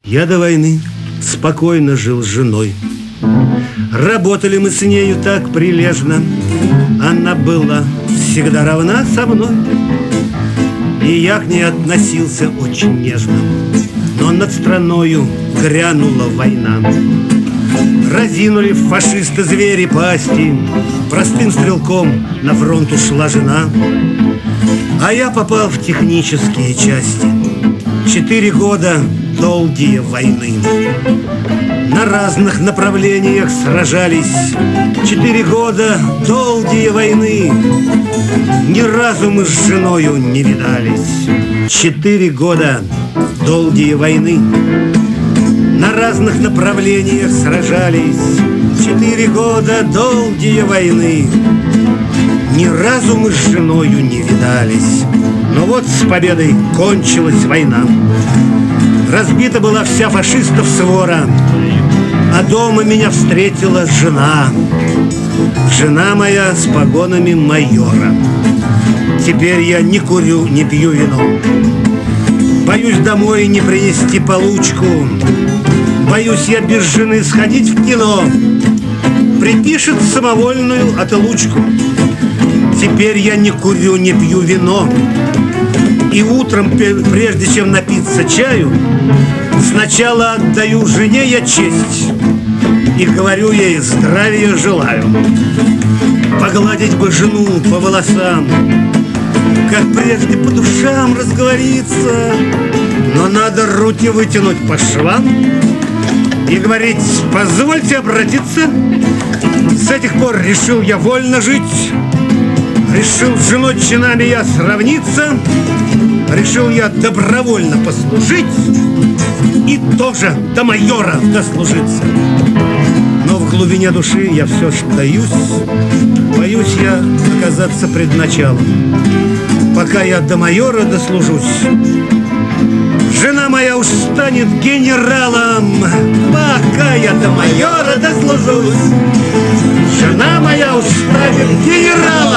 Я до войны спокойно жил с женой. Работали мы с нею так прилежно. Она была всегда равна со мной, и я к ней относился очень нежно. Но над страною грянула война. Разинули фашисты-звери пасти. Простым стрелком на фронт ушла жена. А я попал в технические части. 4 года долгие войны. На разных направлениях сражались. 4 года долгие войны. Ни разу мы с женою не видались. 4 года долгие войны. На разных направлениях сражались. 4 года долгие войны. Ни разу мы с женою не видались. Но вот с победой кончилась война. Разбита была вся фашистов свора, а дома меня встретила жена. Жена моя с погонами майора. Теперь я не курю, не пью вино. Боюсь домой не принести получку. Боюсь я без жены сходить в кино. Припишет самовольную отлучку. Теперь я не курю, не пью вино. И утром, прежде чем напиться чаю, сначала отдаю жене я честь и говорю ей: здравия желаю. Погладить бы жену по волосам, как прежде по душам разговориться. Но надо руки вытянуть по швам и говорить: позвольте обратиться. С этих пор решил я вольно жить. Решил с женой чинами я сравниться. Решил я добровольно послужить и тоже до майора дослужиться. Но в глубине души я все ж боюсь. Боюсь я оказаться пред началом. Пока я до майора дослужусь, жена моя уж станет генералом. Пока я до майора дослужусь, жена моя уж станет генералом.